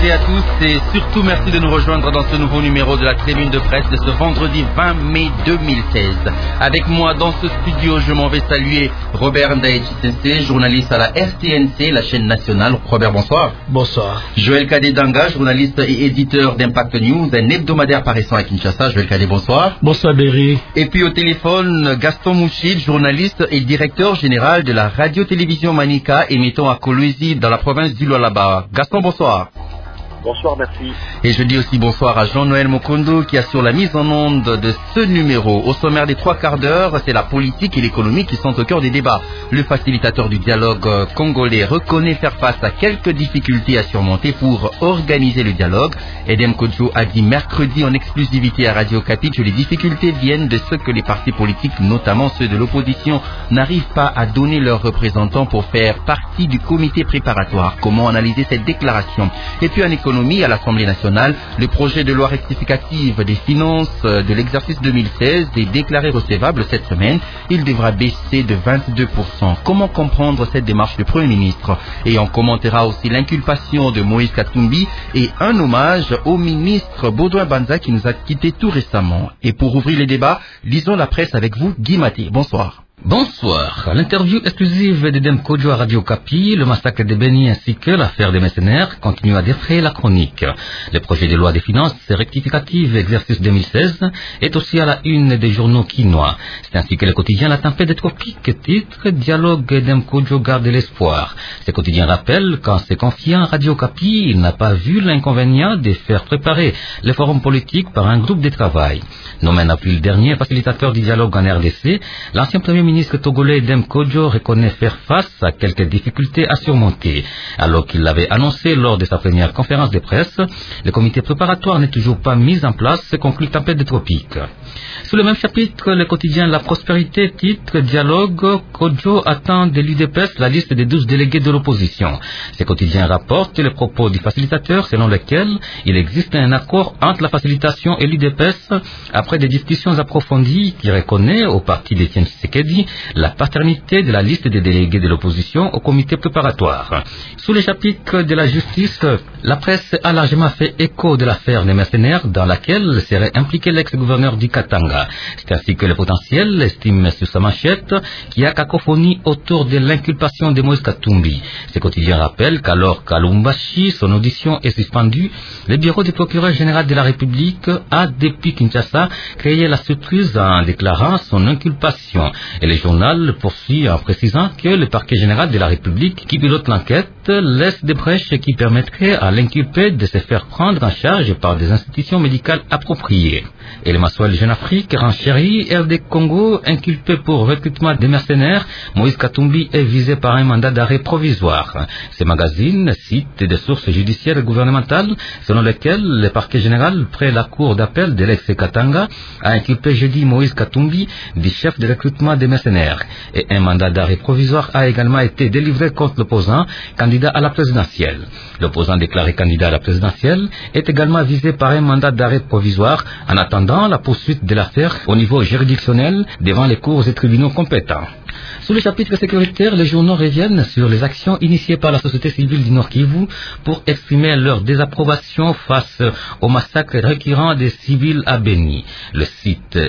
et à tous et surtout merci de nous rejoindre dans ce nouveau numéro de la Tribune de presse de ce vendredi 20 mai 2016. Avec moi dans ce studio, je m'en vais saluer Robert Ndaïchi, journaliste à la RTNC, la chaîne nationale. Robert, bonsoir. Bonsoir. Joël Kadé-Danga, journaliste et éditeur d'Impact News, un hebdomadaire paraissant à Kinshasa. Joël Kadé, bonsoir. Bonsoir Berry. Et puis au téléphone, Gaston Mouchid, journaliste et directeur général de la radio-télévision Manika, émettant à Kolwezi dans la province du Lualaba. Gaston, bonsoir. Bonsoir, merci. Et je dis aussi bonsoir à Jean-Noël Mokondo qui assure la mise en onde de ce numéro. Au sommaire des 3 quarts d'heure, c'est la politique et l'économie qui sont au cœur des débats. Le facilitateur du dialogue congolais reconnaît faire face à quelques difficultés à surmonter pour organiser le dialogue. Edem Kodjo a dit mercredi en exclusivité à Radio Okapi que les difficultés viennent de ce que les partis politiques, notamment ceux de l'opposition, n'arrivent pas à donner leurs représentants pour faire partie du comité préparatoire. Comment analyser cette déclaration? Et puis en économie, à l'Assemblée nationale, le projet de loi rectificative des finances de l'exercice 2016 est déclaré recevable cette semaine. Il devra baisser de 22%. Comment comprendre cette démarche du Premier ministre? Et on commentera aussi l'inculpation de Moïse Katumbi et un hommage au ministre Baudouin Banza qui nous a quittés tout récemment. Et pour ouvrir les débats, lisons la presse avec vous, Guy Maté. Bonsoir. Bonsoir. L'interview exclusive d'Edem Kodjo à Radio Okapi, le massacre de Beni ainsi que l'affaire des mercenaires continuent à défrayer la chronique. Le projet de loi des finances rectificative exercice 2016 est aussi à la une des journaux quinois. C'est ainsi que le quotidien La Tempête des Tropiques titre Dialogue Edem Kodjo garde l'espoir. Ce quotidien rappelle qu'en se confiant à Radio Okapi, il n'a pas vu l'inconvénient de faire préparer le forum politique par un groupe de travail. Nommé en avril dernier facilitateur du dialogue en RDC, l'ancien premier ministre togolais Edem Kodjo reconnaît faire face à quelques difficultés à surmonter. Alors qu'il l'avait annoncé lors de sa première conférence de presse, le comité préparatoire n'est toujours pas mis en place, conclut Tempête des Tropiques. Sous le même chapitre, le quotidien La Prospérité titre Dialogue, Kodjo attend de l'UDPS la liste des 12 délégués de l'opposition. Ce quotidien rapporte les propos du facilitateur selon lesquels il existe un accord entre la facilitation et l'UDPS après des discussions approfondies qui reconnaît au parti d'Étienne Tshisekedi la paternité de la liste des délégués de l'opposition au comité préparatoire. Sous le chapitre de la justice, la presse a largement fait écho de l'affaire des mercenaires dans laquelle serait impliqué l'ex-gouverneur du Katanga. C'est ainsi que le potentiel estime sur sa manchette qu'il y a cacophonie autour de l'inculpation de Moïse Katumbi. Ce quotidien rappelle qu'alors qu'à Lubumbashi, son audition est suspendue, le bureau du procureur général de la République a, depuis Kinshasa, créé la surprise en déclarant son inculpation. Et le journal poursuit en précisant que le parquet général de la République qui pilote l'enquête laisse des brèches qui permettraient à l'inculpé de se faire prendre en charge par des institutions médicales appropriées. Et le Massoul Jeune Afrique renchérit RD Congo, inculpé pour recrutement des mercenaires, Moïse Katumbi est visé par un mandat d'arrêt provisoire. Ce magazine cite des sources judiciaires et gouvernementales selon lesquelles le parquet général près la cour d'appel de l'ex-Katanga a inculpé jeudi Moïse Katumbi du chef de recrutement des mercenaires. Et un mandat d'arrêt provisoire a également été délivré contre l'opposant, candidat à la présidentielle. L'opposant déclaré candidat à la présidentielle est également visé par un mandat d'arrêt provisoire en attendant la poursuite de l'affaire au niveau juridictionnel devant les cours et tribunaux compétents. Sous le chapitre sécuritaire, les journaux reviennent sur les actions initiées par la société civile du Nord Kivu pour exprimer leur désapprobation face au massacre récurrent des civils à Beni. Le site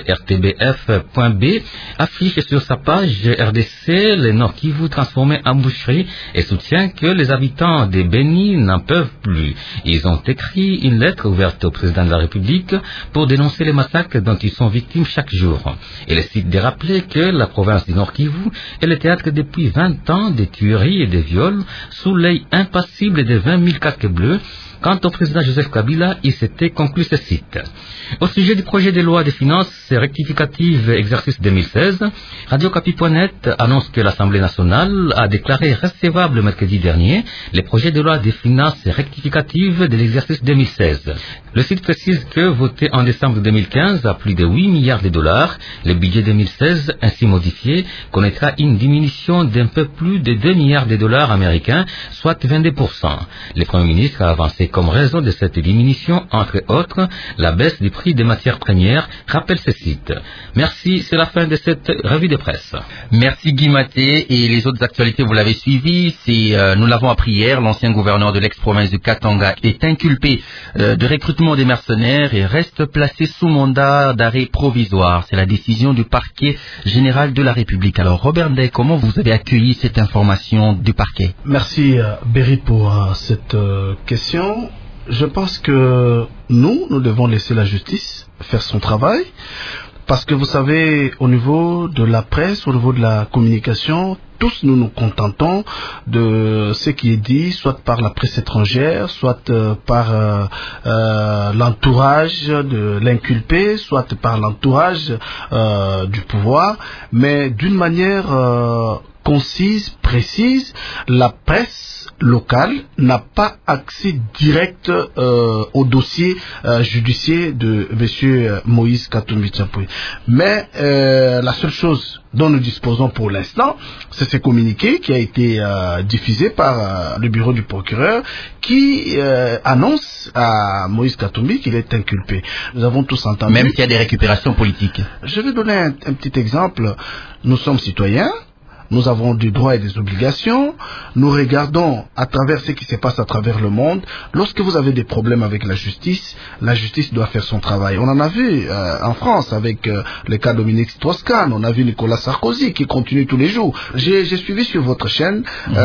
rtbf.b affiche sur sa page RDC le Nord Kivu transformé en boucherie et soutient que les habitants de Beni n'en peuvent plus. Ils ont écrit une lettre ouverte au président de la République pour dénoncer les massacres dont ils sont victimes chaque jour. Et le site de rappeler que la province du Nord Kivu est le théâtre depuis 20 ans de tueries et de viols sous l'œil impassible de 20 000 casques bleus. Quant au président Joseph Kabila, il s'était conclu ce site. Au sujet du projet de loi des finances rectificative exercice 2016, Radio Okapi.net annonce que l'Assemblée nationale a déclaré recevable mercredi dernier le projet de loi des finances rectificative de l'exercice 2016. Le site précise que, voté en décembre 2015 à plus de 8 milliards de dollars. Le budget 2016, ainsi modifié, connaîtra une diminution d'un peu plus de 2 milliards de dollars américains, soit 22%. Le Premier ministre a avancé comme raison de cette diminution, entre autres, la baisse du prix des matières premières, rappelle ce site. Merci, c'est la fin de cette revue de presse. Merci Guy Maté, et les autres actualités vous l'avez suivi, nous l'avons appris hier, l'ancien gouverneur de l'ex-province du Katanga est inculpé de recrutement des mercenaires et reste placé sous mandat d'arrêt provisoire. C'est la décision du parquet général de la République. Alors Robert Ndeye, comment vous avez accueilli cette information du parquet? Merci Berry pour cette question. Je pense que nous devons laisser la justice faire son travail. Parce que vous savez, au niveau de la presse, au niveau de la communication, tous nous nous contentons de ce qui est dit, soit par la presse étrangère, soit par l'entourage de l'inculpé, soit par l'entourage du pouvoir, mais d'une manière concise, précise, la presse locale n'a pas accès direct au dossier judiciaire de M. Moïse Katumbi Tchapoui. Mais la seule chose dont nous disposons pour l'instant, c'est ce communiqué qui a été diffusé par le bureau du procureur qui annonce à Moïse Katumbi qu'il est inculpé. Nous avons tous entendu. Même s'il y a des récupérations politiques. Je vais donner un petit exemple. Nous sommes citoyens. Nous avons des droits et des obligations. Nous regardons à travers ce qui se passe à travers le monde. Lorsque vous avez des problèmes avec la justice doit faire son travail. On en a vu en France avec le cas Dominique Strauss-Kahn. On a vu Nicolas Sarkozy qui continue tous les jours. J'ai suivi sur votre chaîne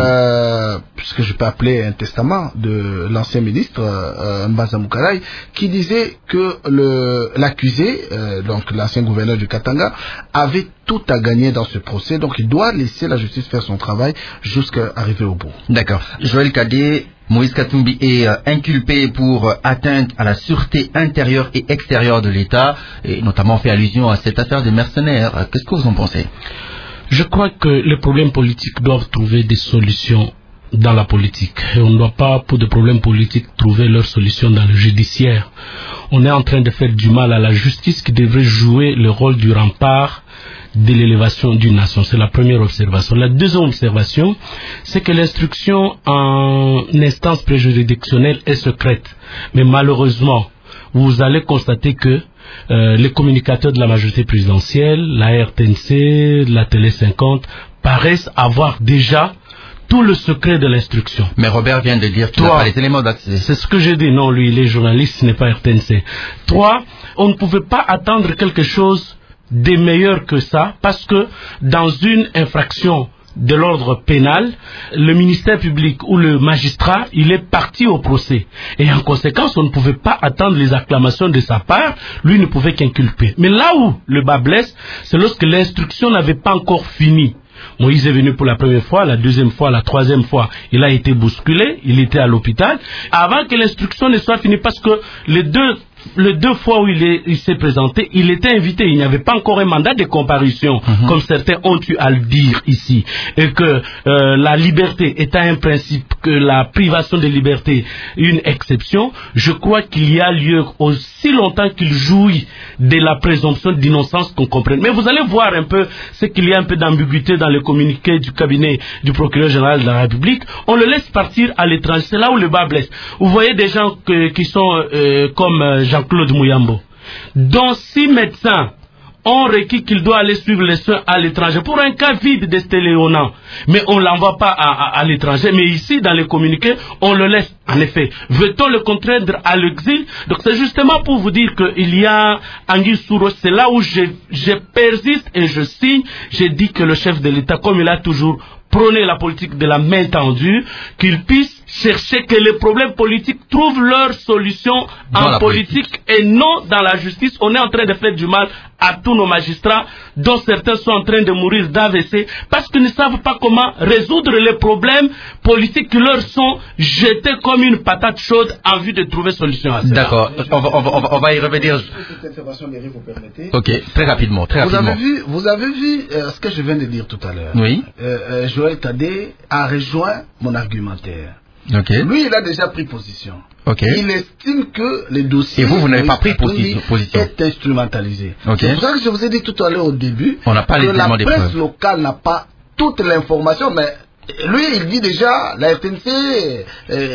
ce que je peux appeler un testament de l'ancien ministre Mbaza Moukaray, qui disait que l'accusé, donc l'ancien gouverneur du Katanga, avait tout à gagner dans ce procès. Donc il doit laisser la justice faire son travail jusqu'à arriver au bout. D'accord. Joël Cadet, Moïse Katumbi est inculpé pour atteinte à la sûreté intérieure et extérieure de l'État, et notamment fait allusion à cette affaire des mercenaires. Qu'est-ce que vous en pensez? Je crois que les problèmes politiques doivent trouver des solutions dans la politique. Et on ne doit pas, pour des problèmes politiques, trouver leur solution dans le judiciaire. On est en train de faire du mal à la justice qui devrait jouer le rôle du rempart de l'élévation d'une nation. C'est la première observation. La deuxième observation, c'est que l'instruction en instance préjuridictionnelle est secrète. Mais malheureusement, vous allez constater que les communicateurs de la majorité présidentielle, la RTNC, la Télé 50, paraissent avoir déjà tout le secret de l'instruction. Mais Robert vient de dire qu'il n'a pas les éléments d'accès. C'est ce que j'ai dit. Non, lui, il est journaliste, ce n'est pas RTNC. 3, on ne pouvait pas attendre quelque chose de meilleur que ça, parce que dans une infraction de l'ordre pénal, le ministère public ou le magistrat, il est parti au procès. Et en conséquence, on ne pouvait pas attendre les acclamations de sa part, lui ne pouvait qu'inculper. Mais là où le bas blesse, c'est lorsque l'instruction n'avait pas encore fini. Moïse est venu pour la première fois, la deuxième fois, la troisième fois, il a été bousculé, il était à l'hôpital, avant que l'instruction ne soit finie, parce que les deux fois où il s'est présenté, il était invité, il n'y avait pas encore un mandat de comparution, comme certains ont eu à le dire ici, et que la liberté est un principe, que la privation de liberté une exception. Je crois qu'il y a lieu, aussi longtemps qu'il jouit de la présomption d'innocence, qu'on comprenne. Mais vous allez voir un peu ce qu'il y a un peu d'ambiguïté dans le communiqué du cabinet du procureur général de la République. On le laisse partir à l'étranger, c'est là où le bas blesse. Vous voyez des gens qui sont comme Jean-Claude Mouyambo, dont 6 médecins ont requis qu'il doit aller suivre les soins à l'étranger pour un cas vide d'Estéléonant, mais on ne l'envoie pas à l'étranger. Mais ici, dans les communiqués, on le laisse. En effet, veut-on le contraindre à l'exil? Donc c'est justement pour vous dire qu'il y a Anguille Souro. C'est là où je persiste et je signe. J'ai dit que le chef de l'État, comme il a toujours prôné la politique de la main tendue, qu'il puisse chercher que les problèmes politiques trouvent leur solution en politique et non dans la justice. On est en train de faire du mal à tous nos magistrats, dont certains sont en train de mourir d'AVC, parce qu'ils ne savent pas comment résoudre les problèmes politiques qui leur sont jetés comme une patate chaude en vue de trouver solution à ça. D'accord, on va y revenir. Ok, très rapidement. Vous avez vu ce que je viens de dire tout à l'heure. Oui. Joël Cadet a rejoint mon argumentaire. Okay. Lui, il a déjà pris position. Okay. Il estime que les dossiers... Et vous n'avez pas pris position. Est instrumentalisé. Okay. C'est pour ça que je vous ai dit tout à l'heure au début que la presse locale n'a pas toute l'information, mais lui, il dit déjà, la FNC,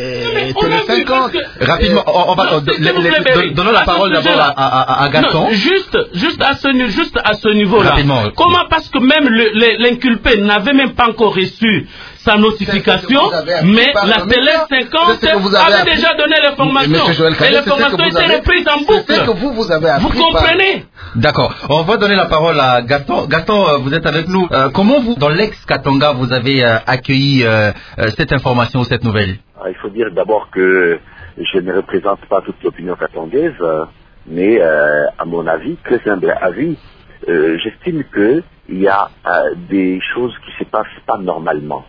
Télé 50. Rapidement, on va donnons la parole d'abord à Gaston. Non, juste à ce niveau-là. Rapidement. Comment, parce que même l'inculpé n'avait même pas encore reçu sa notification, mais la Télé 50 avait déjà donné l'information. Et l'information était reprise en boucle. C'est que vous avez appris. Vous comprenez? D'accord. On va donner la parole à Gaston. Gaston, vous êtes avec nous. Comment vous, dans l'ex-Katanga, vous avez accueilli cette information, cette nouvelle? Il faut dire d'abord que je ne représente pas toute l'opinion katangaise, mais à mon avis, très humble avis, j'estime qu'il y a des choses qui se passent pas normalement.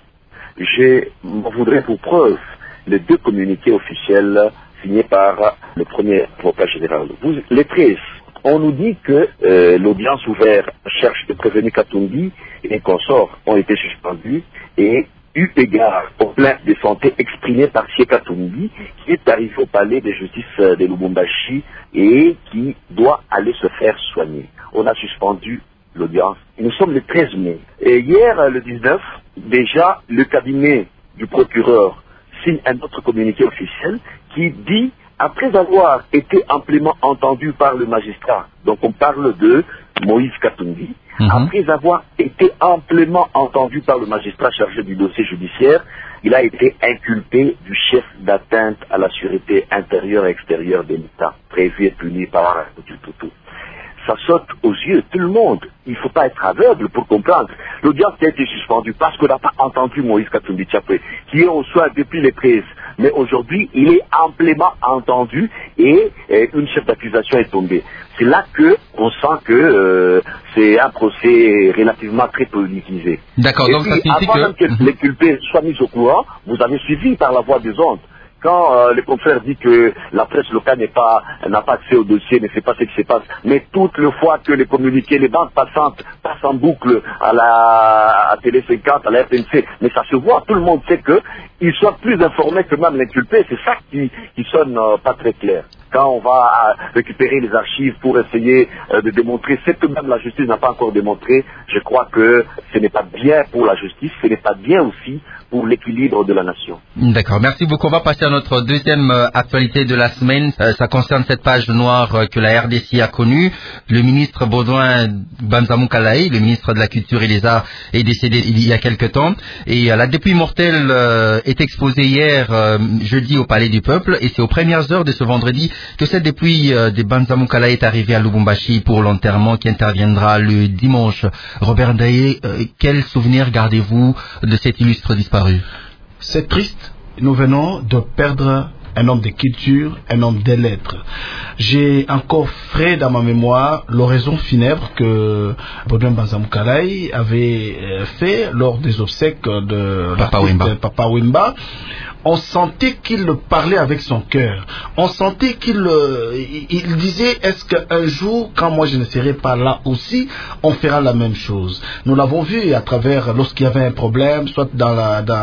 Je m'en voudrais pour preuve les 2 communiqués officiels signés par le premier avocat général. Les 13, on nous dit que l'audience ouverte cherche de prévenir Katumbi et consorts ont été suspendus et eu égard aux plaintes de santé exprimées par Sié Katumbi, qui est arrivé au palais de justice de Lubumbashi et qui doit aller se faire soigner. On a suspendu l'audience. Nous sommes le 13 mai. Et hier, le 19, déjà, le cabinet du procureur signe un autre communiqué officiel qui dit, après avoir été amplement entendu par le magistrat, donc on parle de Moïse Katumbi, après avoir été amplement entendu par le magistrat chargé du dossier judiciaire, il a été inculpé du chef d'atteinte à la sûreté intérieure et extérieure de l'État, prévu et puni par du Toutou. Ça saute aux yeux, tout le monde. Il ne faut pas être aveugle pour comprendre. L'audience a été suspendue parce qu'on n'a pas entendu Moïse Katumbi Tchapé, qui est au soin depuis les 13. Mais aujourd'hui, il est amplement entendu et une chef d'accusation est tombée. C'est là qu'on sent que c'est un procès relativement très politisé. D'accord, et donc puis, ça signifie avant même que les culpés soient mis au courant, vous avez suivi par la voie des ondes. Quand le confrère dit que la presse locale n'a pas accès au dossier, ne sait pas ce qui se passe, mais toutes les fois que les communiqués, les bandes passantes passent en boucle à Télé 50, à la FNC, mais ça se voit, tout le monde sait qu'ils soient plus informés que même l'inculpé, c'est ça qui sonne pas très clair. Quand on va récupérer les archives pour essayer de démontrer ce que même la justice n'a pas encore démontré, je crois que ce n'est pas bien pour la justice, ce n'est pas bien aussi pour l'équilibre de la nation. D'accord, merci beaucoup. On va passer à notre deuxième actualité de la semaine. Ça concerne cette page noire que la RDC a connue. Le ministre Baudouin Banzamou Kalaï, le ministre de la Culture et des Arts, est décédé il y a quelque temps. Et la dépouille mortelle est exposée hier, jeudi, au Palais du Peuple. Et c'est aux premières heures de ce vendredi que cette dépouille de Banzamou Kalaï est arrivée à Lubumbashi pour l'enterrement qui interviendra le dimanche. Robert Ndaye, quel souvenir gardez-vous de cet illustre disparu? C'est triste. Nous venons de perdre un homme de culture, un homme des lettres. J'ai encore frais dans ma mémoire l'oraison funèbre que Baudouin Banzamou Kalaï avait fait lors des obsèques de Papa Wemba. On sentait qu'il parlait avec son cœur. On sentait qu'il disait, est-ce qu'un jour, quand moi je ne serai pas là aussi, on fera la même chose. Nous l'avons vu à travers, lorsqu'il y avait un problème, soit dans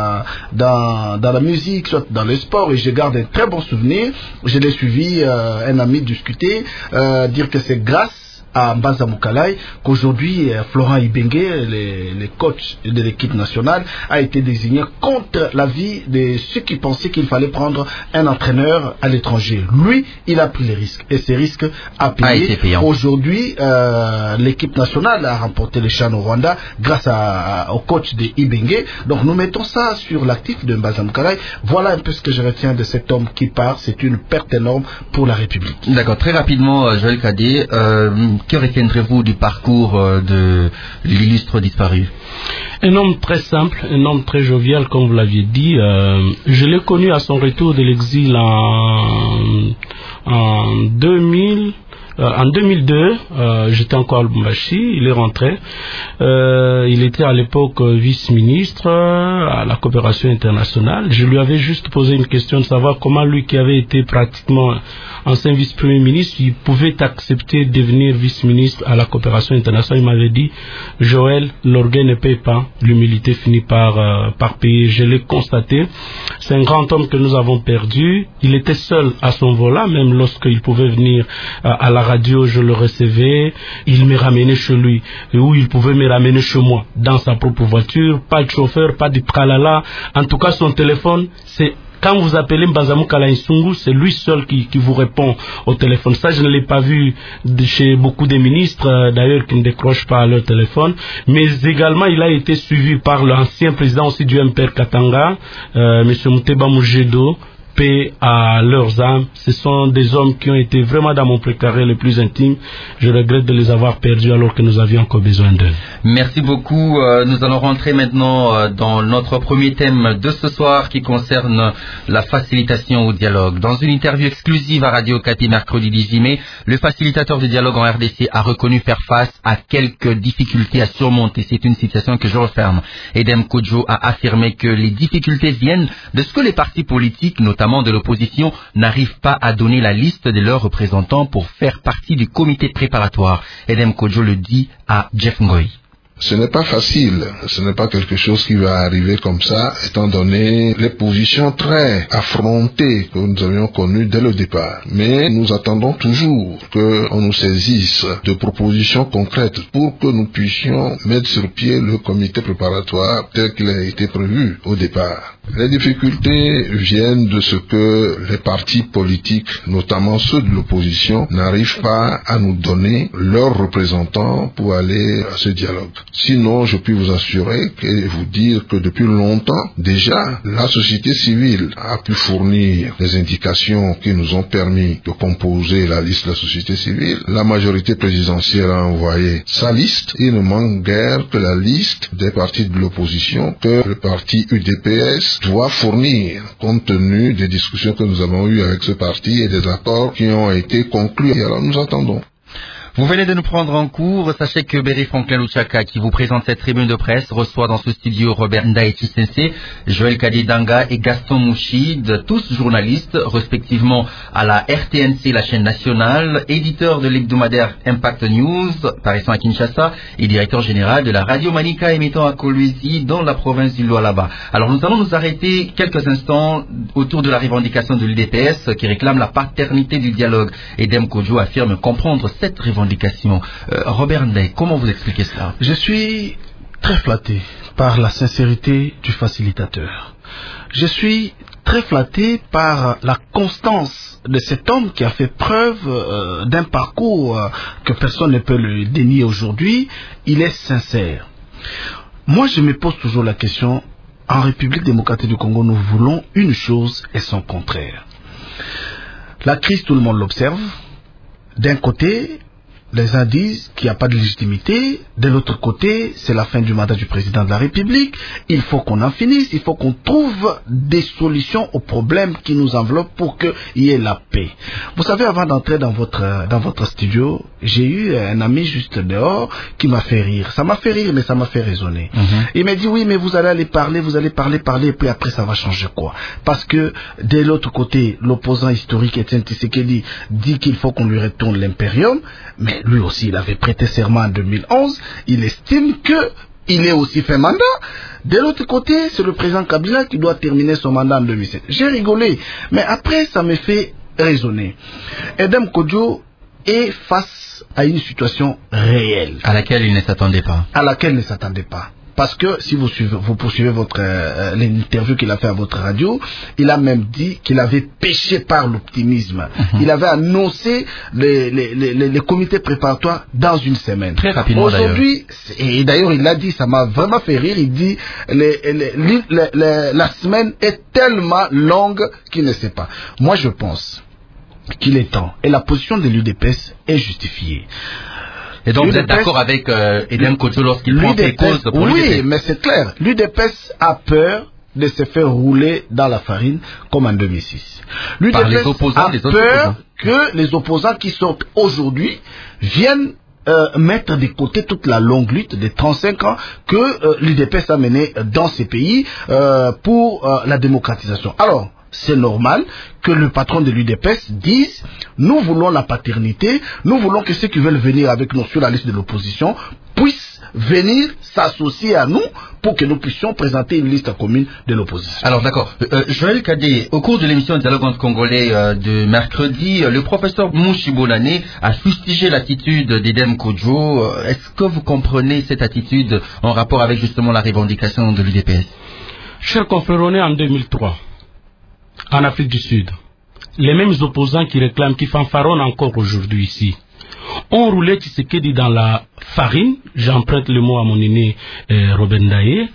la musique, soit dans le sport, et je garde un très bon souvenir. Je l'ai suivi, un ami discuter, dire que c'est grâce à Banzamou Kalaï qu'aujourd'hui Florent Ibenge, le coach de l'équipe nationale, a été désigné contre l'avis de ceux qui pensaient qu'il fallait prendre un entraîneur à l'étranger. Lui, il a pris les risques et ces risques a payé. Aujourd'hui, l'équipe nationale a remporté les CHAN au Rwanda grâce au coach de Ibenge. Donc nous mettons ça sur l'actif de Banzamou Kalaï. Voilà un peu ce que je retiens de cet homme qui part. C'est une perte énorme pour la République. D'accord, très rapidement, Joël Kadé, que retiendrez-vous du parcours de l'illustre disparu? Un homme très simple, un homme très jovial, comme vous l'aviez dit. Je l'ai connu à son retour de l'exil en 2000. En 2002, j'étais encore à Lubumbashi, il est rentré. Il était à l'époque vice-ministre à la coopération internationale. Je lui avais juste posé une question de savoir comment lui, qui avait été pratiquement ancien vice-premier ministre, il pouvait accepter de devenir vice-ministre à la coopération internationale. Il m'avait dit, Joël, l'orgueil ne paye pas, l'humilité finit par payer. Je l'ai constaté. C'est un grand homme que nous avons perdu. Il était seul à son volant, même lorsqu'il pouvait venir à la radio, je le recevais. Il me ramenait chez lui, ou il pouvait me ramener chez moi, dans sa propre voiture. Pas de chauffeur, pas de tralala. En tout cas, son téléphone, c'est... Quand vous appelez Mbazamu Kalaïsungu, c'est lui seul qui vous répond au téléphone. Ça, je ne l'ai pas vu chez beaucoup de ministres, d'ailleurs, qui ne décrochent pas leur téléphone. Mais également, il a été suivi par l'ancien président aussi du MPR Katanga, M. Mouteba Moujedo, paix à leurs âmes. Ce sont des hommes qui ont été vraiment dans mon précaré le plus intime. Je regrette de les avoir perdus alors que nous avions encore besoin d'eux. Merci beaucoup. Nous allons rentrer maintenant dans notre premier thème de ce soir qui concerne la facilitation au dialogue. Dans une interview exclusive à Radio Okapi mercredi 18 mai, le facilitateur de dialogue en RDC a reconnu faire face à quelques difficultés à surmonter. C'est une citation que je referme. Edem Kodjo a affirmé que les difficultés viennent de ce que les partis politiques, notamment de l'opposition, n'arrivent pas à donner la liste de leurs représentants pour faire partie du comité préparatoire. Edem Kodjo le dit à Jeff Ngoy. Ce n'est pas facile, ce n'est pas quelque chose qui va arriver comme ça, étant donné les positions très affrontées que nous avions connues dès le départ. Mais nous attendons toujours qu'on nous saisisse de propositions concrètes pour que nous puissions mettre sur pied le comité préparatoire tel qu'il a été prévu au départ. Les difficultés viennent de ce que les partis politiques, notamment ceux de l'opposition, n'arrivent pas à nous donner leurs représentants pour aller à ce dialogue. Sinon, je puis vous assurer et vous dire que depuis longtemps, déjà, la société civile a pu fournir des indications qui nous ont permis de composer la liste de la société civile. La majorité présidentielle a envoyé sa liste. Il ne manque guère que la liste des partis de l'opposition que le parti UDPS doit fournir, compte tenu des discussions que nous avons eues avec ce parti et des accords qui ont été conclus. Et alors nous attendons. Vous venez de nous prendre en cours. Sachez que Berry Franklin Luchaka, qui vous présente cette tribune de presse, reçoit dans ce studio Robert Ndaïti Sensé, Joël Kadidanga et Gaston Mouchid, tous journalistes, respectivement à la RTNC, la chaîne nationale, éditeur de l'hebdomadaire Impact News, paraissant à Kinshasa, et directeur général de la Radio Manika émettant à Kolwezi, dans la province du Lualaba. Alors nous allons nous arrêter quelques instants autour de la revendication de l'UDPS qui réclame la paternité du dialogue. Edem Kodjo affirme comprendre cette revendication. Robert Ndeye, comment vous expliquez cela? Je suis très flatté par la sincérité du facilitateur. Je suis très flatté par la constance de cet homme qui a fait preuve d'un parcours que personne ne peut le dénier aujourd'hui. Il est sincère. Moi, je me pose toujours la question, en République démocratique du Congo, nous voulons une chose et son contraire. La crise, tout le monde l'observe. D'un côté, les uns disent qu'il n'y a pas de légitimité. De l'autre côté, c'est la fin du mandat du président de la République. Il faut qu'on en finisse. Il faut qu'on trouve des solutions aux problèmes qui nous enveloppent pour qu'il y ait la paix. Vous savez, avant d'entrer dans votre studio, j'ai eu un ami juste dehors qui m'a fait rire. Ça m'a fait rire, mais ça m'a fait raisonner. Il m'a dit, oui, mais vous allez parler, et puis après, ça va changer quoi? Parce que, de l'autre côté, l'opposant historique Etienne Tshisekedi dit qu'il faut qu'on lui retourne l'impérium, mais lui aussi, il avait prêté serment en 2011. Il estime qu'il est aussi fait mandat. De l'autre côté, c'est le président Kabila qui doit terminer son mandat en 2007. J'ai rigolé, mais après, ça me fait raisonner. Edem Kodjo est face à une situation réelle. À laquelle il ne s'attendait pas. Parce que si vous poursuivez l'interview qu'il a fait à votre radio, il a même dit qu'il avait péché par l'optimisme. Il avait annoncé les comités préparatoires dans une semaine. Très rapidement aujourd'hui, et d'ailleurs il l'a dit, ça m'a vraiment fait rire, il dit la semaine est tellement longue qu'il ne sait pas. Moi je pense qu'il est temps, et la position de l'UDPS est justifiée. Et donc vous êtes d'accord avec Edem Kodjo lorsqu'il prend ses causes pour l'UDPS? Oui, mais c'est clair. L'UDPS a peur de se faire rouler dans la farine comme en 2006. L'UDPS a peur que les opposants qui sortent aujourd'hui viennent mettre de côté toute la longue lutte de 35 ans que l'UDPS a menée dans ces pays pour la démocratisation. Alors, c'est normal que le patron de l'UDPS dise « Nous voulons la paternité, nous voulons que ceux qui veulent venir avec nous sur la liste de l'opposition puissent venir s'associer à nous pour que nous puissions présenter une liste commune de l'opposition. » Alors d'accord. Joël Kadé, au cours de l'émission Dialogue entre Congolais de mercredi, le professeur Mouchi Bonane a fustigé l'attitude d'Edem Kodjo. Est-ce que vous comprenez cette attitude en rapport avec justement la revendication de l'UDPS? Chers confrères, on est en 2003. En Afrique du Sud, les mêmes opposants qui réclament, qui fanfaronnent encore aujourd'hui ici, ont roulé Tshisekedi dans la farine, j'emprunte le mot à mon aîné Robert Ndaye,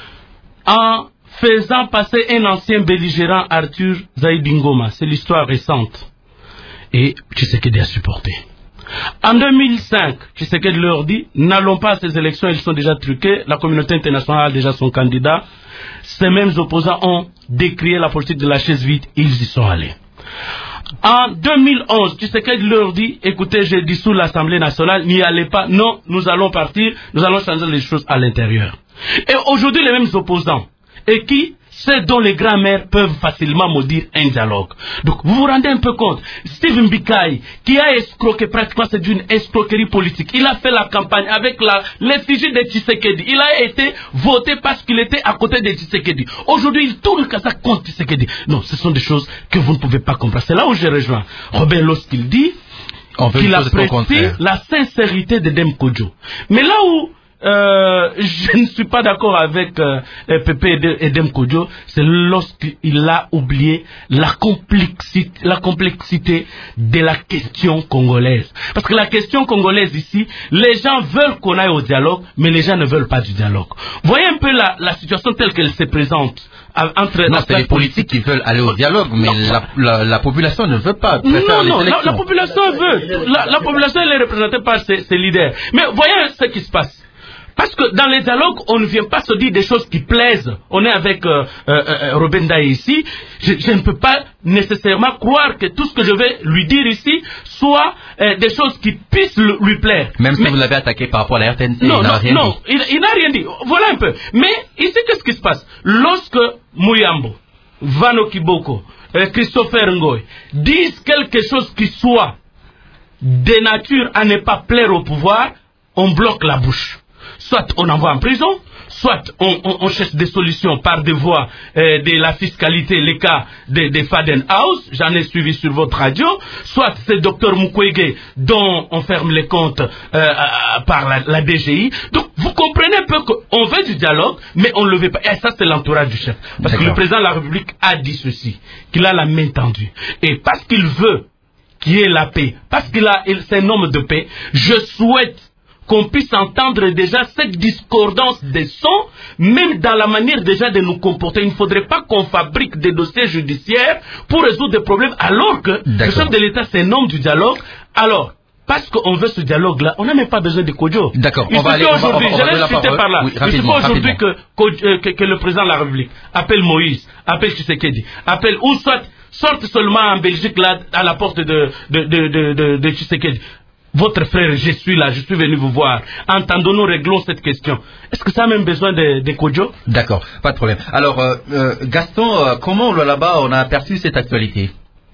en faisant passer un ancien belligérant, Arthur Zaïdingoma. C'est l'histoire récente. Et Tshisekedi a supporté. En 2005, Tshisekedi leur dit, n'allons pas à ces élections, elles sont déjà truquées, la communauté internationale a déjà son candidat. Ces mêmes opposants ont décrié la politique de la chaise vide, ils y sont allés. En 2011, Tshisekedi leur dit, écoutez, j'ai dissous l'Assemblée nationale, n'y allez pas, non, nous allons partir, nous allons changer les choses à l'intérieur. Et aujourd'hui, les mêmes opposants, et qui, ceux dont les grands-mères peuvent facilement maudire un dialogue. Donc, vous vous rendez un peu compte, Stephen Bikai, qui a escroqué, pratiquement c'est d'une escroquerie politique, il a fait la campagne avec l'effigie de Tshisekedi, il a été voté parce qu'il était à côté de Tshisekedi. Aujourd'hui, il tourne ça contre Tshisekedi. Non, ce sont des choses que vous ne pouvez pas comprendre. C'est là où j'ai rejoint Robert lorsqu'il dit qu'il apprécie la sincérité de Dem Kodjo. Mais là où je ne suis pas d'accord avec Pépé et Edem Kodjo, c'est lorsqu'il a oublié la complexité de la question congolaise. Parce que la question congolaise ici, les gens veulent qu'on aille au dialogue, mais les gens ne veulent pas du dialogue. Voyez un peu la situation telle qu'elle se présente. Non, c'est les politiques qui veulent aller au dialogue, mais la population ne veut pas. Non, la population veut. La population, elle est représentée par ses leaders. Mais voyez ce qui se passe. Parce que dans les dialogues, on ne vient pas se dire des choses qui plaisent. On est avec Robert Ndaye ici. Je ne peux pas nécessairement croire que tout ce que je vais lui dire ici soit des choses qui puissent lui plaire. Même si vous l'avez attaqué par rapport à la RTNC, il n'a rien dit. Voilà un peu. Mais ici, qu'est-ce qui se passe? Lorsque Muyambo, Vano Kiboko, Christopher Ngoy disent quelque chose qui soit de nature à ne pas plaire au pouvoir, on bloque la bouche. Soit on envoie en prison, soit on cherche des solutions par des voies de la fiscalité, les cas de Faden House, j'en ai suivi sur votre radio, soit c'est Dr Mukwege dont on ferme les comptes par la DGI. Donc vous comprenez un peu qu'on veut du dialogue, mais on ne le veut pas. Et ça c'est l'entourage du chef. Parce que le président de la République a dit ceci, qu'il a la main tendue. Et parce qu'il veut qu'il y ait la paix, parce c'est un homme de paix, je souhaite qu'on puisse entendre déjà cette discordance des sons, même dans la manière déjà de nous comporter. Il ne faudrait pas qu'on fabrique des dossiers judiciaires pour résoudre des problèmes, alors que le chef de l'État, c'est un homme du dialogue. Alors, parce qu'on veut ce dialogue-là, on n'a même pas besoin de Kodjo. D'accord, on va aller aujourd'hui, je vais citer par là. Oui, il faut aujourd'hui que le président de la République appelle Moïse, appelle Tshisekedi, appelle ou soit sorte seulement en Belgique là à la porte de Tshisekedi. Votre frère, je suis là, je suis venu vous voir. Entendons-nous, réglons cette question. Est-ce que ça a même besoin de Kodjo? D'accord, pas de problème. Alors, Gaston, comment là-bas on a aperçu cette actualité?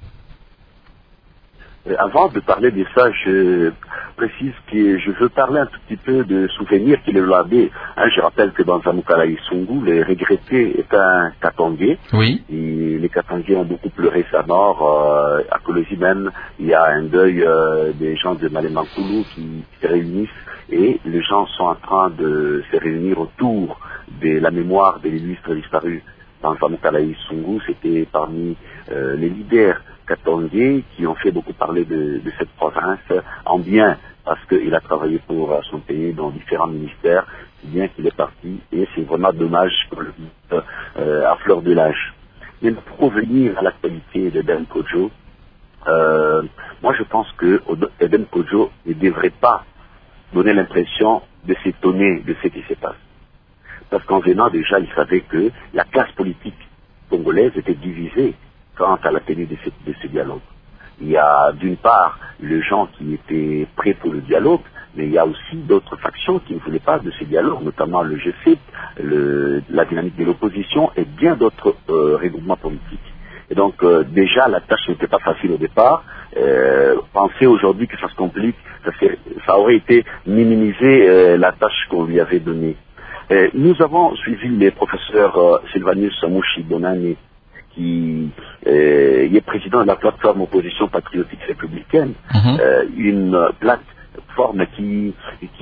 Avant de parler de ça, je précise que je veux parler un tout petit peu de souvenirs qu'il a lavé. Je rappelle que dans Zamukala Isungu, le regretté est un Katangé. Oui. Et les Katangés ont beaucoup pleuré sa mort. À Kolosi même, il y a un deuil des gens de Malemankulu qui se réunissent et les gens sont en train de se réunir autour de la mémoire de l'illustre disparu. Dans Zamukala Isungu, c'était parmi les leaders Katangé qui ont fait beaucoup parler de cette province en bien, parce qu'il a travaillé pour son pays dans différents ministères, bien qu'il est parti, et c'est vraiment dommage pour le à fleur de l'âge. Mais pour revenir à l'actualité d'Edem Kodjo, moi je pense que Edem Kodjo ne devrait pas donner l'impression de s'étonner de ce qui se passe. Parce qu'en venant déjà, il savait que la classe politique congolaise était divisée quant à la tenue de ce dialogue. Il y a d'une part les gens qui étaient prêts pour le dialogue, mais il y a aussi d'autres factions qui ne voulaient pas de ce dialogue, notamment le G7, la dynamique de l'opposition et bien d'autres regroupements politiques. Et donc déjà la tâche n'était pas facile au départ. Penser aujourd'hui que ça se complique, ça aurait été minimiser la tâche qu'on lui avait donnée. Nous avons suivi les professeurs Sylvanus Mouchi Bonane, qui est président de la plateforme opposition patriotique républicaine, une plateforme qui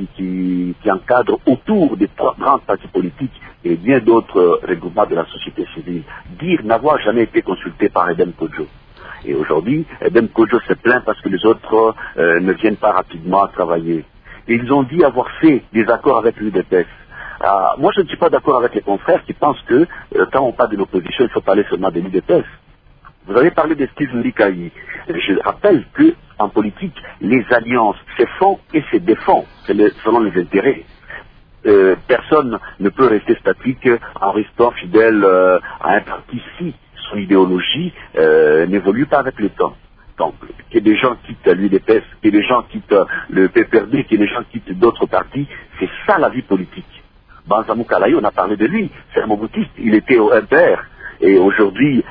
encadre autour des 3 grands partis politiques et bien d'autres regroupements de la société civile, dire n'avoir jamais été consulté par Edem Kodjo. Et aujourd'hui, Edem Kodjo se plaint parce que les autres ne viennent pas rapidement travailler. Et ils ont dit avoir fait des accords avec l'UDPS. Moi, je ne suis pas d'accord avec les confrères qui pensent que quand on parle de l'opposition, il faut parler seulement de l'UDPS. Vous avez parlé de Steve Ndikayi. Je rappelle que en politique, les alliances se font et se défendent selon les intérêts. Personne ne peut rester statique en restant fidèle à un parti si son idéologie n'évolue pas avec le temps. Donc, que des gens quittent l'UDPS, que des gens quittent le PPRD, que des gens quittent d'autres partis, c'est ça la vie politique. Banzamou Kalaï, on a parlé de lui, c'est un moboutiste, il était au MPR, et aujourd'hui,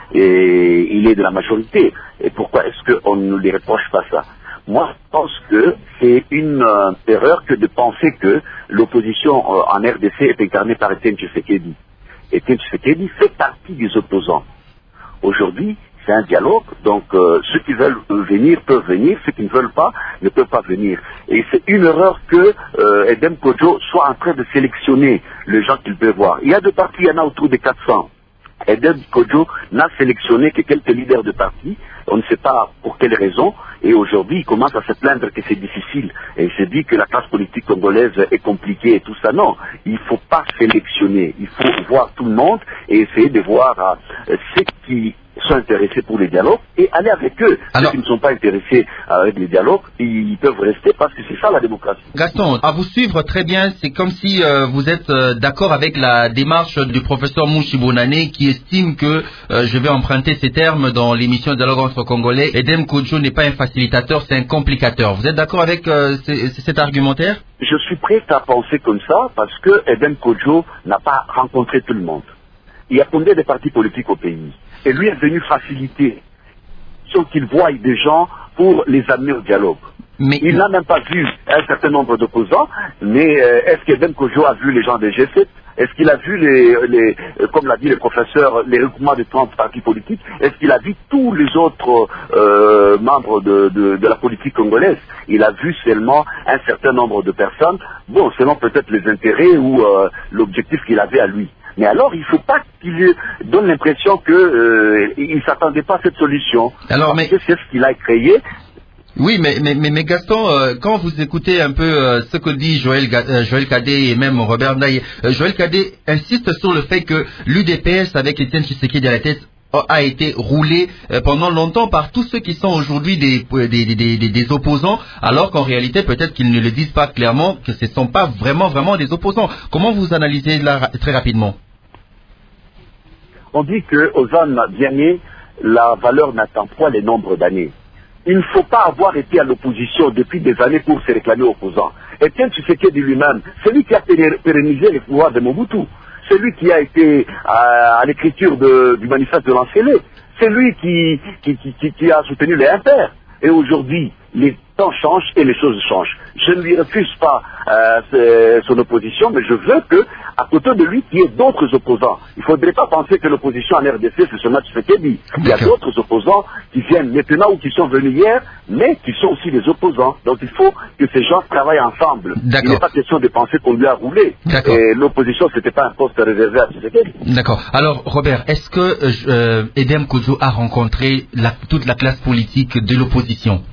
il est de la majorité. Et pourquoi est-ce qu'on ne lui reproche pas ça? Moi, je pense que c'est une erreur que de penser que l'opposition en RDC est incarnée par Etienne Tshisekedi. Etienne Tshisekedi fait partie des opposants. Aujourd'hui, c'est un dialogue, donc ceux qui veulent venir peuvent venir, ceux qui ne veulent pas ne peuvent pas venir. Et c'est une erreur que Edem Kodjo soit en train de sélectionner les gens qu'il peut voir. Il y a 2 partis, il y en a autour de 400. Edem Kodjo n'a sélectionné que quelques leaders de partis, on ne sait pas pour quelles raisons, et aujourd'hui il commence à se plaindre que c'est difficile, et il se dit que la classe politique congolaise est compliquée et tout ça. Non, il ne faut pas sélectionner, il faut voir tout le monde et essayer de voir ceux qui sont intéressés pour les dialogues et aller avec eux. Alors, ceux qui ne sont pas intéressés avec les dialogues, ils peuvent rester parce que c'est ça la démocratie. Gaston, à vous suivre très bien, c'est comme si vous êtes d'accord avec la démarche du professeur Mouchi Bonane qui estime que, je vais emprunter ces termes dans l'émission Dialogue entre Congolais, Edem Kodjo n'est pas un facilitateur, c'est un complicateur. Vous êtes d'accord avec cet argumentaire? Je suis prêt à penser comme ça parce que Edem Kodjo n'a pas rencontré tout le monde. Il y a combien de partis politiques au pays? Et lui est venu faciliter, sauf qu'il voit des gens pour les amener au dialogue. Mais il n'a même pas vu un certain nombre d'opposants, mais est-ce qu'Edem Kodjo a vu les gens des G7? Est-ce qu'il a vu comme l'a dit le professeur, les regroupements de 30 partis politiques? Est-ce qu'il a vu tous les autres membres de la politique congolaise? Il a vu seulement un certain nombre de personnes, bon, selon peut-être les intérêts ou l'objectif qu'il avait à lui. Mais alors, il ne faut pas qu'il donne l'impression qu'il ne s'attendait pas à cette solution. Alors, mais c'est ce qu'il a créé. Oui, mais Gaston, quand vous écoutez un peu ce que dit Joël Cadet et même Robert Ndaye, Joël Cadet insiste sur le fait que l'UDPS avec Etienne Tshisekedi à la tête a été roulé pendant longtemps par tous ceux qui sont aujourd'hui des opposants, alors qu'en réalité peut-être qu'ils ne le disent pas clairement, que ce ne sont pas vraiment des opposants. Comment vous analysez là très rapidement? On dit qu'aux hommes bien nés, la valeur n'attend pas les nombres d'années. Il ne faut pas avoir été à l'opposition depuis des années pour se réclamer opposant. Etienne Tshisekedi lui-même, c'est lui qui a pérennisé les pouvoirs de Mobutu. C'est lui qui a été à l'écriture du manifeste de Lancélé. C'est lui qui a soutenu les impairs. Et aujourd'hui, les temps changent et les choses changent. Je ne lui refuse pas son opposition, mais je veux que, à côté de lui, il y ait d'autres opposants. Il ne faudrait pas penser que l'opposition en RDC, c'est seulement Tshisekedi. Il y a d'autres opposants qui viennent maintenant ou qui sont venus hier, mais qui sont aussi des opposants. Donc il faut que ces gens travaillent ensemble. Il n'est pas question de penser qu'on lui a roulé. Et l'opposition, ce n'était pas un poste réservé à Tshisekedi. D'accord. Alors, Robert, est-ce que Edem Kodjo a rencontré toute la classe politique de l'opposition?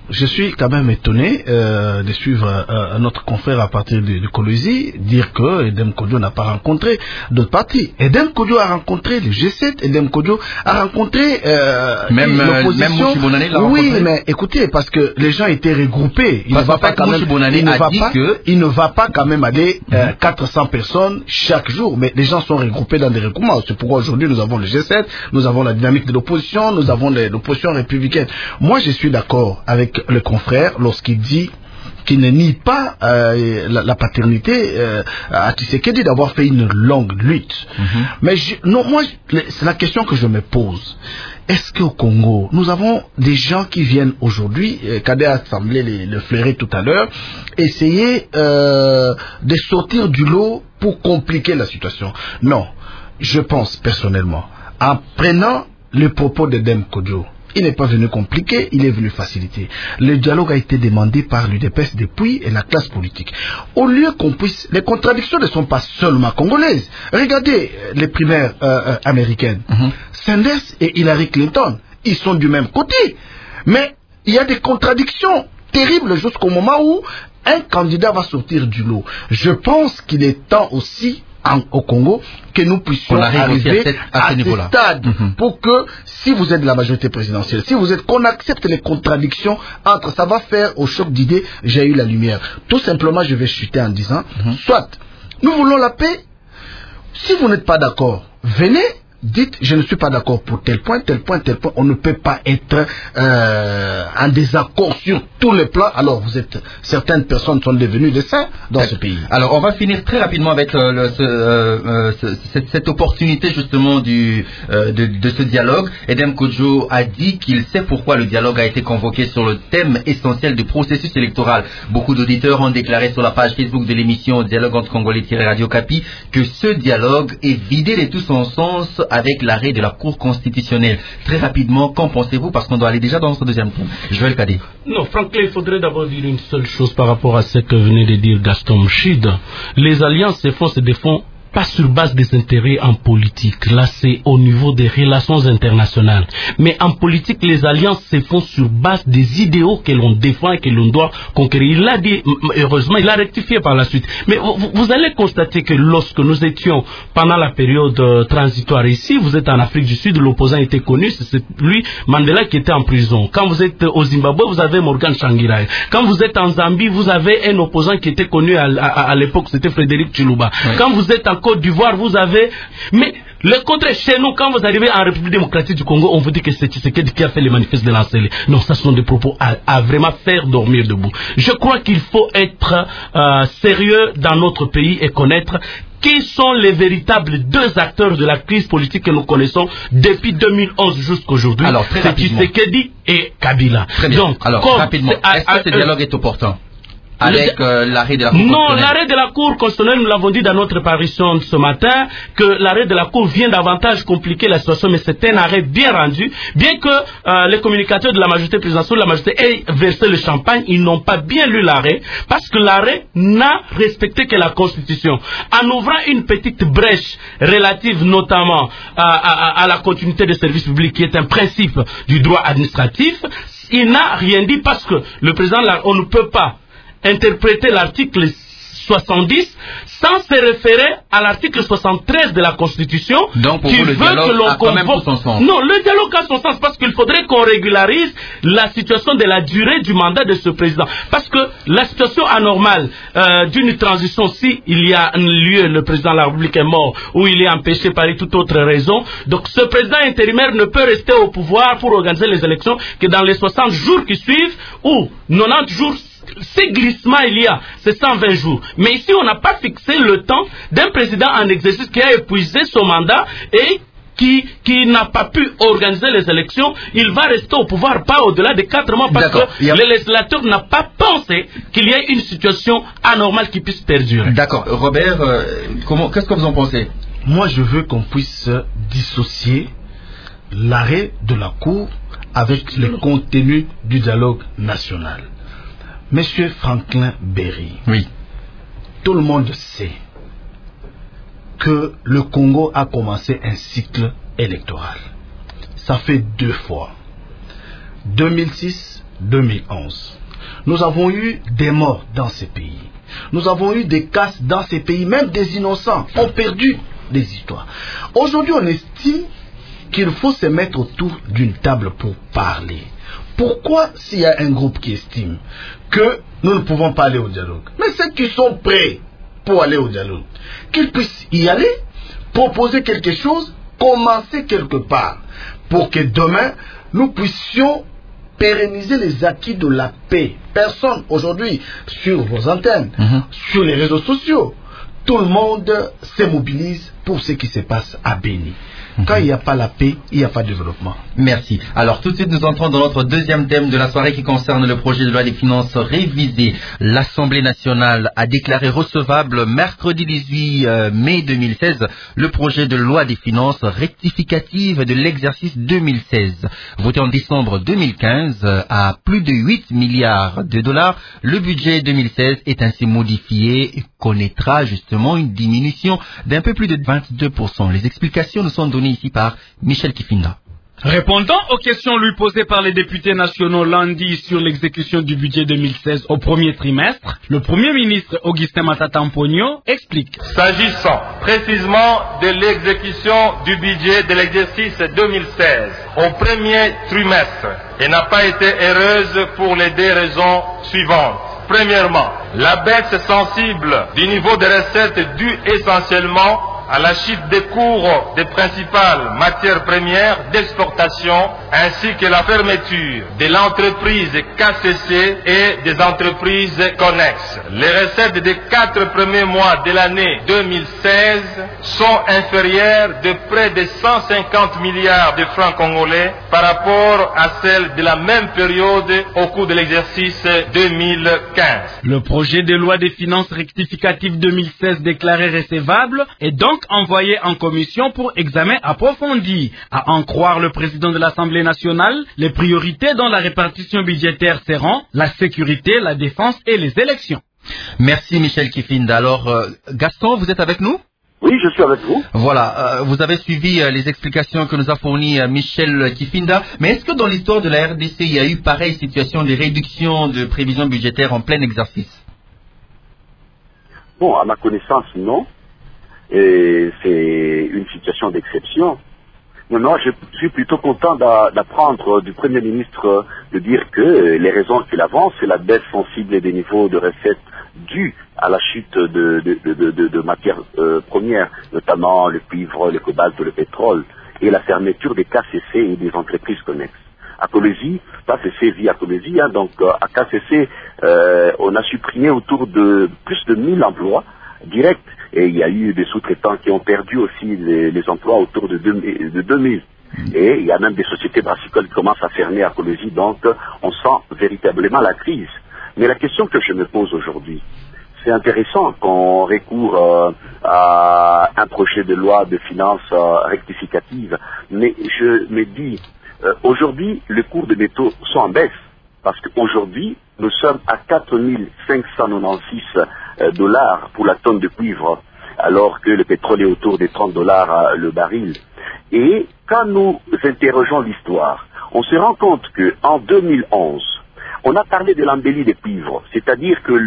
je suis quand même étonné de suivre notre confrère à partir de Colosi dire que Edem Kodjo n'a pas rencontré d'autres partis. Edem Kodjo a rencontré le G7, Edem Kodjo a rencontré l'opposition. Même Mouchi Bonane l'a rencontré. Oui, mais écoutez, parce que les gens étaient regroupés. Il ne va pas quand même. Il ne va pas quand même aller 400 personnes chaque jour. Mais les gens sont regroupés dans des regroupements. C'est pourquoi aujourd'hui nous avons le G7, nous avons la dynamique de l'opposition, nous avons l'opposition républicaine. Moi, je suis d'accord avec le confrère lorsqu'il dit qu'il ne nie pas la paternité à Tshisekedi d'avoir fait une longue lutte. Mais c'est la question que je me pose. Est-ce qu'au Congo, nous avons des gens qui viennent aujourd'hui, Kadé a semblé le flairer tout à l'heure, essayer de sortir du lot pour compliquer la situation? Non, je pense personnellement, en prenant le propos de Edem Kodjo, il n'est pas venu compliquer, il est venu faciliter. Le dialogue a été demandé par l'UDPS depuis et la classe politique. Au lieu qu'on puisse... Les contradictions ne sont pas seulement congolaises. Regardez les primaires américaines. Sanders et Hillary Clinton, ils sont du même côté. Mais il y a des contradictions terribles jusqu'au moment où un candidat va sortir du lot. Je pense qu'il est temps aussi au Congo que nous puissions arriver à ce stade pour que si vous êtes de la majorité présidentielle, si vous êtes qu'on accepte les contradictions entre, ça va faire au choc d'idées, j'ai eu la lumière. Tout simplement, je vais chuter en disant, soit nous voulons la paix, si vous n'êtes pas d'accord, venez. Dites, je ne suis pas d'accord pour tel point, tel point, tel point. On ne peut pas être en désaccord sur tous les plans. Alors, certaines personnes sont devenues des saints dans ce pays. Alors, on va finir très rapidement avec cette opportunité justement de ce dialogue. Edem Kodjo a dit qu'il sait pourquoi le dialogue a été convoqué sur le thème essentiel du processus électoral. Beaucoup d'auditeurs ont déclaré sur la page Facebook de l'émission Dialogue entre Congolais-Radio Kapi que ce dialogue est vidé de tout son sens avec l'arrêt de la Cour constitutionnelle. Très rapidement, qu'en pensez-vous? Parce qu'on doit aller déjà dans ce deuxième thème. Joël Kadé. Non, Franklin, il faudrait d'abord dire une seule chose par rapport à ce que venait de dire Gaston Mouchid. Les alliances se défendent pas sur base des intérêts en politique. Là, c'est au niveau des relations internationales. Mais en politique, les alliances se font sur base des idéaux que l'on défend et que l'on doit conquérir. Il l'a dit, heureusement, il a rectifié par la suite. Mais vous allez constater que lorsque nous étions pendant la période transitoire ici, vous êtes en Afrique du Sud, l'opposant était connu, c'est lui, Mandela, qui était en prison. Quand vous êtes au Zimbabwe, vous avez Morgan Tsvangirai. Quand vous êtes en Zambie, vous avez un opposant qui était connu à l'époque, c'était Frédéric Chiluba. Oui. Quand vous êtes en Côte d'Ivoire, vous avez... Mais le contraire, chez nous, quand vous arrivez en République démocratique du Congo, on vous dit que c'est Tshisekedi qui a fait les manifestes de l'Ancélé. Non, ça ce sont des propos à vraiment faire dormir debout. Je crois qu'il faut être sérieux dans notre pays et connaître qui sont les véritables deux acteurs de la crise politique que nous connaissons depuis 2011 jusqu'à aujourd'hui. Alors, très rapidement. C'est Tshisekedi et Kabila. Très bien. Donc, alors, rapidement, est-ce que ce dialogue est opportun? Avec l'arrêt de la Cour constitutionnelle. Non, l'arrêt de la Cour constitutionnelle, nous l'avons dit dans notre parution ce matin, que l'arrêt de la Cour vient davantage compliquer la situation, mais c'est un arrêt bien rendu. Bien que les communicateurs de la majorité présidentielle, la majorité aient versé le champagne, ils n'ont pas bien lu l'arrêt, parce que l'arrêt n'a respecté que la Constitution. En ouvrant une petite brèche relative notamment à la continuité des services publics, qui est un principe du droit administratif, il n'a rien dit parce que le président, on ne peut pas interpréter l'article 70 sans se référer à l'article 73 de la Constitution. Donc pour vous, le dialogue a quand même son sens. Non, le dialogue a son sens parce qu'il faudrait qu'on régularise la situation de la durée du mandat de ce président. Parce que la situation anormale d'une transition, si il y a un lieu, le président de la République est mort ou il est empêché par toute autre raison, donc ce président intérimaire ne peut rester au pouvoir pour organiser les élections que dans les 60 jours qui suivent ou 90 jours. Ces glissements il y a, c'est 120 jours. Mais ici, on n'a pas fixé le temps d'un président en exercice qui a épuisé son mandat et qui n'a pas pu organiser les élections. Il va rester au pouvoir pas au-delà de 4 mois parce que le législateur n'a pas pensé qu'il y ait une situation anormale qui puisse perdurer. D'accord. Robert, qu'est-ce que vous en pensez? Moi, je veux qu'on puisse dissocier l'arrêt de la Cour avec le contenu du dialogue national. Monsieur Franklin Berry, oui. Tout le monde sait que le Congo a commencé un cycle électoral. Ça fait 2 fois. 2006-2011. Nous avons eu des morts dans ces pays. Nous avons eu des casses dans ces pays, même des innocents ont perdu des histoires. Aujourd'hui, on estime qu'il faut se mettre autour d'une table pour parler. Pourquoi, s'il y a un groupe qui estime que nous ne pouvons pas aller au dialogue, mais ceux qui sont prêts pour aller au dialogue, qu'ils puissent y aller, proposer quelque chose, commencer quelque part, pour que demain, nous puissions pérenniser les acquis de la paix. Personne, aujourd'hui, sur vos antennes, sur les réseaux sociaux, tout le monde se mobilise pour ce qui se passe à Béni. Quand il n'y a pas la paix, il n'y a pas de développement. Merci. Alors tout de suite, nous entrons dans notre deuxième thème de la soirée qui concerne le projet de loi des finances révisé. L'Assemblée nationale a déclaré recevable mercredi 18 mai 2016 le projet de loi des finances rectificative de l'exercice 2016. Voté en décembre 2015 à plus de 8 milliards de dollars, le budget 2016 est ainsi modifié et connaîtra justement une diminution d'un peu plus de 22%. Les explications nous sont données ici par Michel Kifinda. Répondant aux questions lui posées par les députés nationaux lundi sur l'exécution du budget 2016 au premier trimestre, le Premier ministre Augustin Matata Mponyo explique. S'agissant précisément de l'exécution du budget de l'exercice 2016 au premier trimestre, elle n'a pas été heureuse pour les deux raisons suivantes. Premièrement, la baisse sensible du niveau de recettes due essentiellement à la chute des cours des principales matières premières d'exportation ainsi que la fermeture de l'entreprise KCC et des entreprises connexes. Les recettes des 4 premiers mois de l'année 2016 sont inférieures de près de 150 milliards de francs congolais par rapport à celles de la même période au cours de l'exercice 2015. Le projet de loi des finances rectificative 2016 déclaré recevable est donc envoyé en commission pour examen approfondi. À en croire le président de l'Assemblée nationale, les priorités dans la répartition budgétaire seront la sécurité, la défense et les élections. Merci Michel Kifinda. Alors Gaston, vous êtes avec nous ? Oui, je suis avec vous. Voilà, vous avez suivi les explications que nous a fournies Michel Kifinda. Mais est-ce que dans l'histoire de la RDC, il y a eu pareille situation de réduction de prévisions budgétaires en plein exercice ? Bon, à ma connaissance, non. Et c'est une situation d'exception. Maintenant, je suis plutôt content d'apprendre du Premier ministre de dire que les raisons qu'il avance, c'est la baisse sensible des niveaux de recettes dues à la chute de matières premières, notamment le cuivre, le cobalt, le pétrole, et la fermeture des KCC et des entreprises connexes. À Kolwezi, KCC vit à Kolwezi, donc à KCC, on a supprimé autour de plus de 1000 emplois directs. Et il y a eu des sous-traitants qui ont perdu aussi les emplois autour de 2000. Et il y a même des sociétés brassicoles qui commencent à fermer à Kolwezi, donc on sent véritablement la crise. Mais la question que je me pose aujourd'hui, c'est intéressant qu'on recourt à un projet de loi de finances rectificative, mais je me dis, aujourd'hui, les cours des métaux sont en baisse, parce qu'aujourd'hui, nous sommes à 4596 dollars pour la tonne de cuivre, alors que le pétrole est autour des 30 dollars le baril. Et quand nous interrogeons l'histoire, on se rend compte qu'en 2011, on a parlé de l'embellie des cuivres, c'est-à-dire que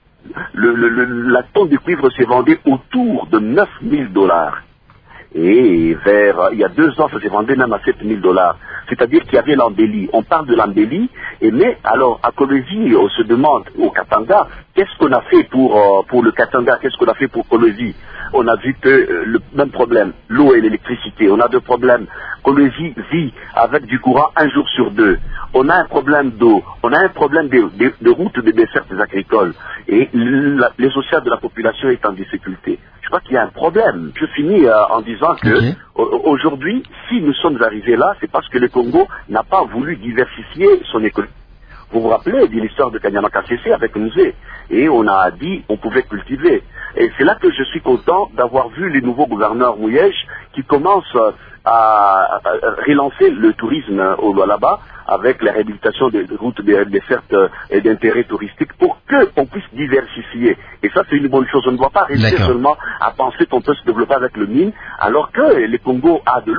la tonne de cuivre s'est vendue autour de 9000 dollars. Et il y a 2 ans, ça s'est vendu même à 7000 dollars. C'est-à-dire qu'il y avait l'embellie. On parle de l'embellie, mais alors à Kolwezi, on se demande au Katanga, qu'est-ce qu'on a fait pour le Katanga, qu'est-ce qu'on a fait pour Kolwezi? On a vu que le même problème, l'eau et l'électricité, on a 2 problèmes. Kolwezi vit avec du courant 1 jour sur 2. On a un problème d'eau, on a un problème de routes de dessertes agricoles. Et les sociales de la population est en difficulté. Je crois qu'il y a un problème. Je finis en disant que aujourd'hui, si nous sommes arrivés là, c'est parce que le Congo n'a pas voulu diversifier son économie. Vous vous rappelez de l'histoire de Kanyama KCC avec Mouzé, et on a dit on pouvait cultiver. Et c'est là que je suis content d'avoir vu les nouveaux gouverneurs Mouyèche qui commencent à relancer le tourisme là-bas avec la réhabilitation des routes dessertes et d'intérêt touristique pour qu'on puisse diversifier. Et ça, c'est une bonne chose. On ne doit pas rester seulement à penser qu'on peut se développer avec le mine, alors que le Congo a de l'eau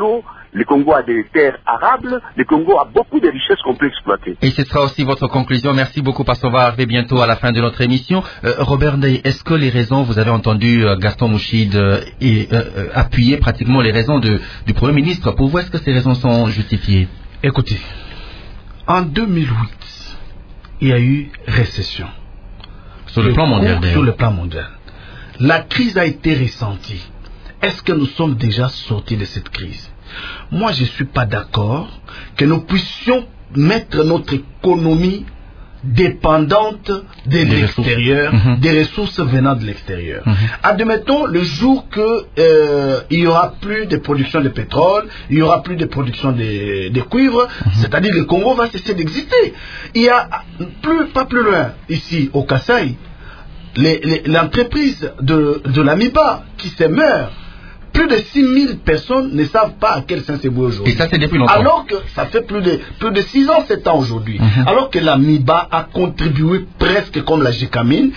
Le Congo a des terres arables, le Congo a beaucoup de richesses qu'on peut exploiter. Et ce sera aussi votre conclusion. Merci beaucoup parce qu'on va arriver bientôt à la fin de notre émission. Robert Ndeye, est-ce que les raisons, vous avez entendu Gaston Mouchid appuyer pratiquement les raisons du Premier ministre. Pour vous, est-ce que ces raisons sont justifiées? Écoutez, en 2008, il y a eu récession. Sur le plan mondial, d'ailleurs. Sur le plan mondial. La crise a été ressentie. Est-ce que nous sommes déjà sortis de cette crise? Moi, je ne suis pas d'accord que nous puissions mettre notre économie dépendante de l'extérieur, des ressources venant de l'extérieur. Admettons le jour que il y aura plus de production de pétrole, il y aura plus de production de cuivre, c'est-à-dire que le Congo va cesser d'exister. Il y a pas plus loin, ici au Kasaï, l'entreprise de la MIBA qui se meurt. Plus de 6000 personnes ne savent pas à quel sens c'est voué aujourd'hui. Et ça, c'est depuis longtemps. Alors que ça fait plus de 6 ans, 7 ans aujourd'hui. Alors que la MIBA a contribué presque comme la GECAMIN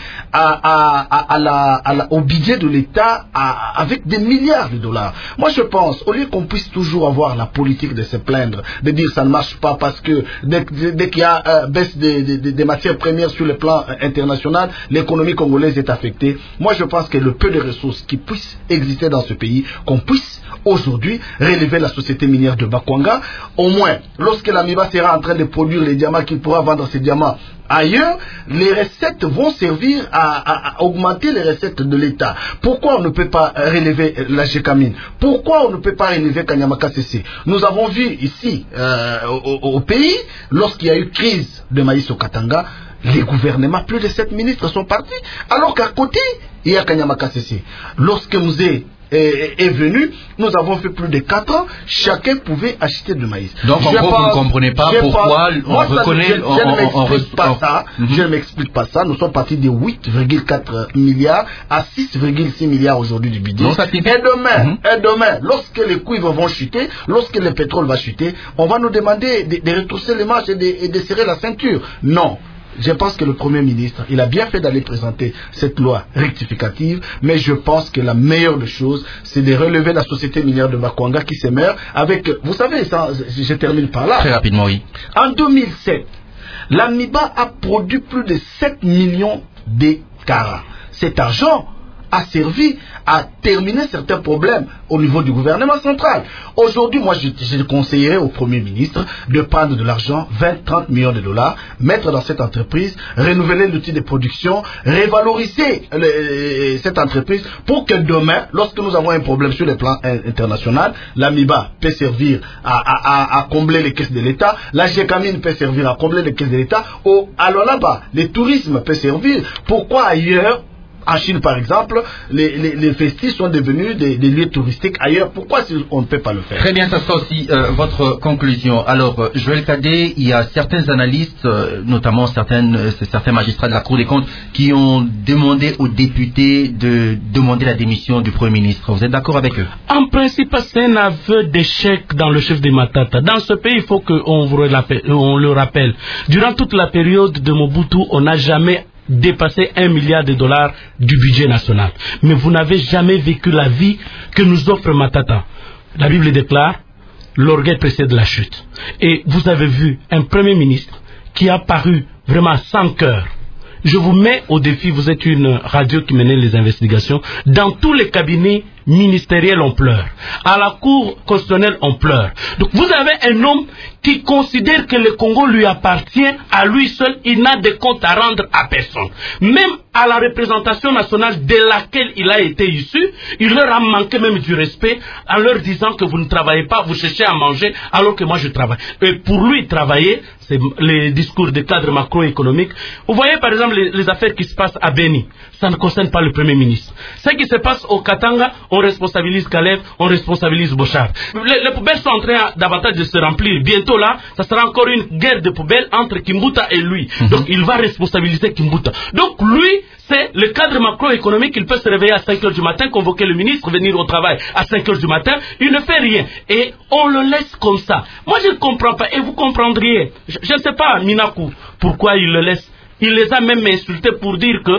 au budget de l'État avec des milliards de dollars. Moi, je pense, au lieu qu'on puisse toujours avoir la politique de se plaindre, de dire ça ne marche pas parce que dès qu'il y a baisse des matières premières sur le plan international, l'économie congolaise est affectée. Moi, je pense que le peu de ressources qui puissent exister dans ce pays, qu'on puisse aujourd'hui relever la société minière de Bakwanga. Au moins, lorsque la MIBA sera en train de produire les diamants, qu'il pourra vendre ces diamants ailleurs, les recettes vont servir à augmenter les recettes de l'État. Pourquoi on ne peut pas relever la GECAMIN? Pourquoi on ne peut pas relever Kanyamaka CC? Nous avons vu ici au pays, lorsqu'il y a eu crise de maïs au Katanga, les gouvernements, plus de 7 ministres sont partis, alors qu'à côté, il y a Kanyamaka CC. Lorsque Mouzé est venu, nous avons fait plus de 4 ans, chacun pouvait acheter du maïs. Donc en gros, vous ne comprenez pas pourquoi on reconnaît... Je ne m'explique pas ça. Nous sommes partis de 8,4 milliards à 6,6 milliards aujourd'hui du budget. Et demain, lorsque les cuivres vont chuter, lorsque le pétrole va chuter, on va nous demander de retrousser les manches et de serrer la ceinture. Non. Je pense que le Premier ministre, il a bien fait d'aller présenter cette loi rectificative, mais je pense que la meilleure des choses, c'est de relever la société minière de Bakwanga qui se meurt avec, vous savez, ça, je termine par là. Très rapidement, oui. En 2007, la MIBA a produit plus de 7 millions de carats. Cet argent a servi à terminer certains problèmes au niveau du gouvernement central. Aujourd'hui, moi, je conseillerais au Premier ministre de prendre de l'argent, 20-30 millions de dollars, mettre dans cette entreprise, renouveler l'outil de production, revaloriser cette entreprise pour que demain, lorsque nous avons un problème sur le plan international, la MIBA peut servir à combler les caisses de l'État, la GECAMIN peut servir à combler les caisses de l'État, alors là-bas, le tourisme peut servir. Pourquoi ailleurs? En Chine, par exemple, les festifs sont devenus des lieux touristiques ailleurs. Pourquoi on ne peut pas le faire? Très bien, ça sera aussi votre conclusion. Alors, Joël Cadet, il y a certains analystes, notamment certains magistrats de la Cour des comptes, qui ont demandé aux députés de demander la démission du Premier ministre. Vous êtes d'accord avec eux? En principe, c'est un aveu d'échec dans le chef des Matata. Dans ce pays, il faut qu'on le rappelle. Durant toute la période de Mobutu, on n'a jamais dépasser 1 milliard de dollars du budget national. Mais vous n'avez jamais vécu la vie que nous offre Matata. La Bible déclare, l'orgueil précède la chute. Et vous avez vu un Premier ministre qui a paru vraiment sans cœur. Je vous mets au défi, vous êtes une radio qui menait les investigations. Dans tous les cabinets ministériels, on pleure. À la Cour constitutionnelle, on pleure. Donc vous avez un homme qui considère que le Congo lui appartient à lui seul. Il n'a de compte à rendre à personne. Même à la représentation nationale de laquelle il a été issu, il leur a manqué même du respect en leur disant que vous ne travaillez pas, vous cherchez à manger alors que moi je travaille. Et pour lui, travailler, c'est les discours de cadre macroéconomique. Vous voyez par exemple les affaires qui se passent à Beni. Ça ne concerne pas le Premier ministre. Ce qui se passe au Katanga, on responsabilise Caleb, on responsabilise Bochard. Les poubelles sont en train davantage de se remplir. Bientôt là, ça sera encore une guerre de poubelles entre Kimbuta et lui. Donc il va responsabiliser Kimbuta. Donc lui, c'est le cadre macroéconomique. Il peut se réveiller à 5 heures du matin, convoquer le ministre, venir au travail à 5 heures du matin. Il ne fait rien. Et on le laisse comme ça. Moi, je ne comprends pas. Et vous comprendriez. Je ne sais pas, Minakou, pourquoi il le laisse. Il les a même insultés pour dire que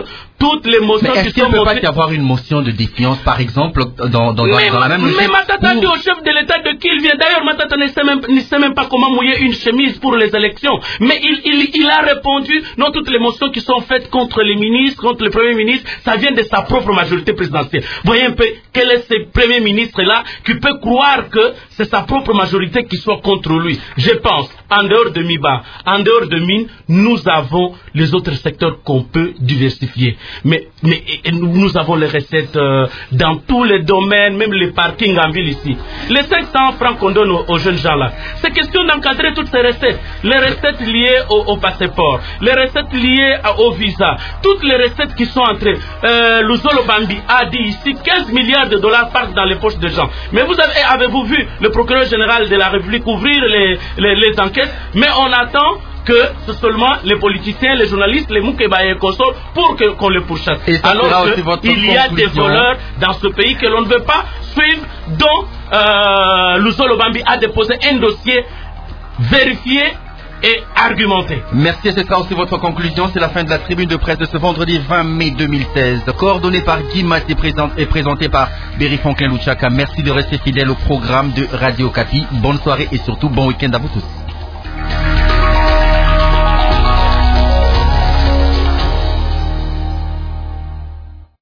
toutes les motions mais qui sont votées. Est-ce qu'il ne peut pas votées... y avoir une motion de défiance, par exemple, dans la même logique? Mais Matata dit au chef de l'État de qui il vient. D'ailleurs, Matata ne sait même pas comment mouiller une chemise pour les élections. Mais il a répondu, non, toutes les motions qui sont faites contre les ministres, contre le Premier ministre, ça vient de sa propre majorité présidentielle. Voyez un peu quel est ce Premier ministre-là qui peut croire que c'est sa propre majorité qui soit contre lui. Je pense, en dehors de MIBA, en dehors de mine, nous avons les autres secteurs qu'on peut diversifier. Mais nous avons les recettes dans tous les domaines, même les parkings en ville ici. Les 500 francs qu'on donne aux jeunes gens là, c'est question d'encadrer toutes ces recettes. Les recettes liées au passeport, les recettes liées au visa, toutes les recettes qui sont entrées. Luzolo Bambi a dit ici 15 milliards de dollars partent dans les poches des gens. Mais avez-vous vu le procureur général de la République ouvrir les enquêtes? Mais on attend que c'est seulement les politiciens, les journalistes, les Moukeba et consorts pour qu'on les pourchasse. Alors qu'il y a des voleurs dans ce pays que l'on ne veut pas suivre, dont Luzolo Bambi a déposé un dossier vérifié et argumenté. Merci, c'est ça aussi votre conclusion. C'est la fin de la tribune de presse de ce vendredi 20 mai 2016. Coordonnée par Guy Mat et présentée par Berry Fonkin Luchaka. Merci de rester fidèle au programme de Radio Kapi. Bonne soirée et surtout bon week-end à vous tous.